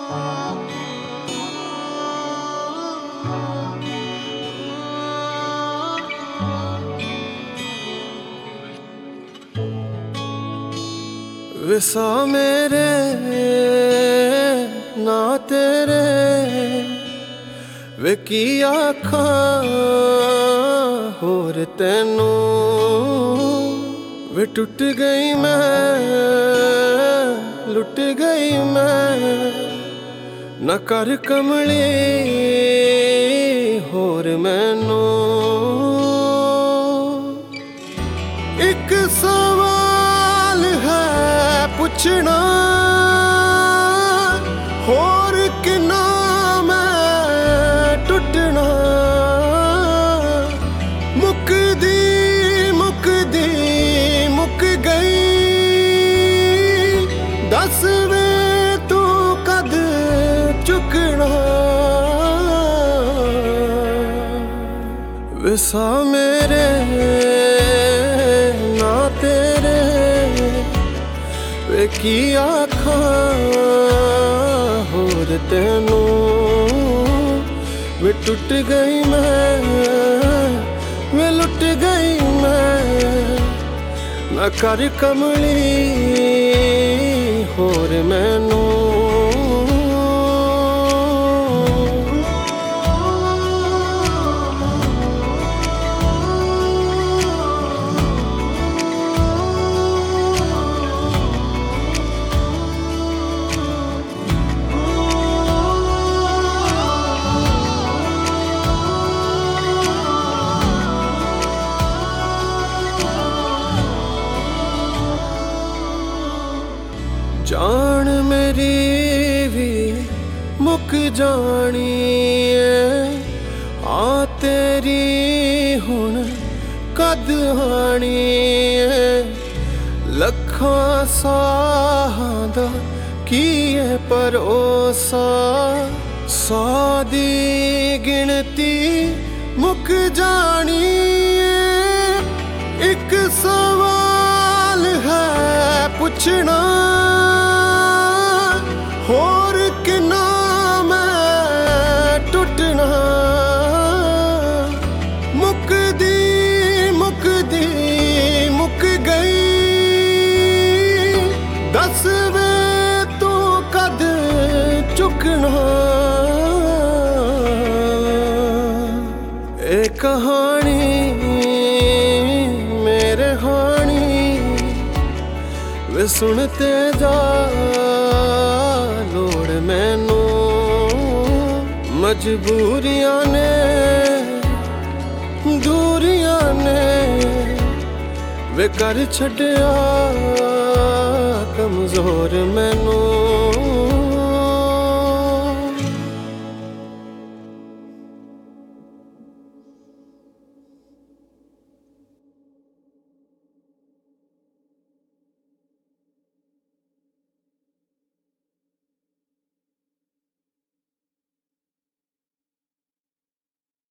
विसा मेरे ना तेरे वे की आखा होर तैनू वे टुट गई मैं लुट गई मैं ना कर कमली होर मैनू एक सवाल है पुछना होर किना मैं टुटना मुकदी मुकदी मुक गई दस वे तू कद चुकना विसा मेरे ना तेरे वे की आखा होर तैनू वे टुट गई मैं वे लुट गई मैं ना कर कमली होर मैनू जान मेरी भी मुक जानी है आ तेरी हुण कद आनी है लखां साहां दा की है भरोसा सौ दी गिनती मुक जानी है एक सवाल है पुछना होर किना मैं टुटना मुकदी मुकदी मुक गई दस वे तू कद चुकना ए कहानी मेरे हानी वे सुनते जा लोड़ मैनू मजबूरियां ने दूरियां ने वे कर छड्या कमजोर मैनू